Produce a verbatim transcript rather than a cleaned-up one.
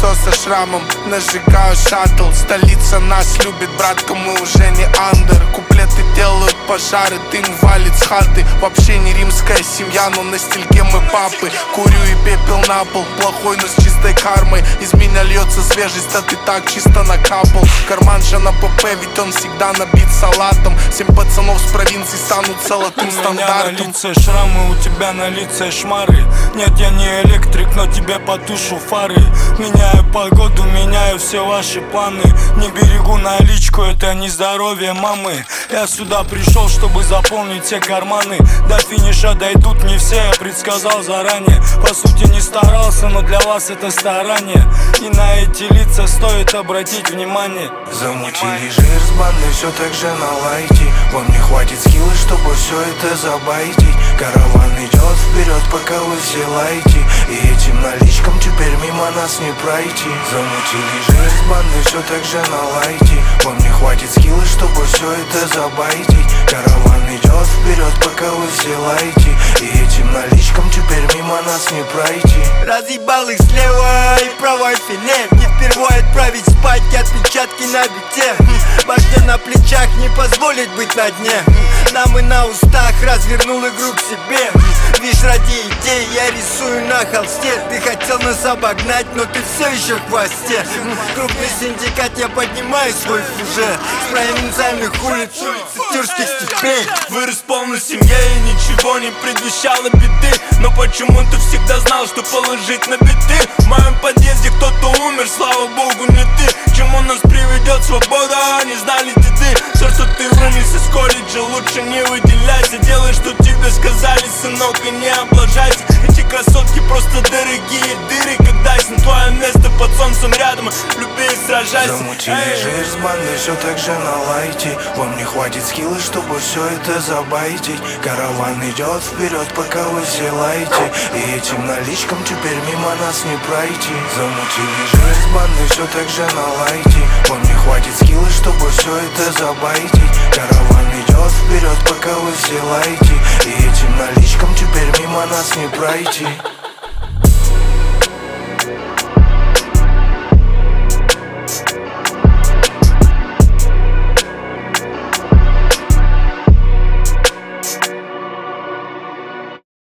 лицо со шрамом, нажигаю шаттл. Столица нас любит, братка, мы уже не андер. Куплеты делают пожары, дым валит с хаты. Вообще не римская семья, но на стильке мы папы. Курю и пепел на пол, плохой, но с чистой кармой. Из меня льется свежесть, а ты так чисто накапал. Карман же на ПП, ведь он всегда набит салатом. Семь пацанов с провинции станут золотым стандартом. У меня на лице шрамы, у тебя на лице шмары. Нет, я не электрик, но тебе потушу фары. Меняю погоду, меняю все ваши планы. Не берегу наличку, это не здоровье мамы. Я сюда пришел, чтобы заполнить все карманы. До финиша дойдут не все, я предсказал заранее. По сути не старался, но для вас это старание. И на эти лица стоит обратить внимание. Замутили жир с бандой, все так же на лайте. Вам не хватит скилла, чтобы все это забайтить. Караван идет вперед, пока вы все лаете. И этим наличкам теперь мимо нас не пройти. Замутили жир с бандой, все так же на лайте. Вам не хватит скилла, чтобы все это забайтить. Караван идет вперед, пока вы все лаете. И этим наличкам теперь мимо нас не пройти. Разъебал их слева и правой филе. Не впервые отправить спать отпечатки на бите. Башня на плечах не позволит быть на дне. Нам и на устах развернул игру к себе. Видишь, ради идей я рисую на холсте. Ты хотел нас обогнать, но ты все еще в хвосте. Крупный синдикат, я поднимаю свой фужер. С провинциальных улиц, тюркских степей. Вырос в полной семье и ничего не предвещало беды. Но почему-то всегда знал, что положить на биты. В моем подъезде кто-то умер, слава богу, не ты. К чему нас приведет свобода, не знали деды. Все, что ты вынес из колледжа, лучше не выделяйся. Делай, что тебе сказали, сынок, и не облажайся. Эти красотки просто дорогие дыры. Когда есть на твое место под солнцем рядом, люби и сражайся. Замутили жир с бандой, все так же на лайте. Вам не хватит скилла, чтобы все это забайтить. Караван идет вперед, пока вы все лаете. И этим наличкам теперь мимо нас не пройти. Замутили жир с бандой, все так же на лайте. Вам не хватит скилла, чтобы все это забайтить. Караван идет вперед, пока вы все лаете. И этим наличкам теперь мимо нас не пройти.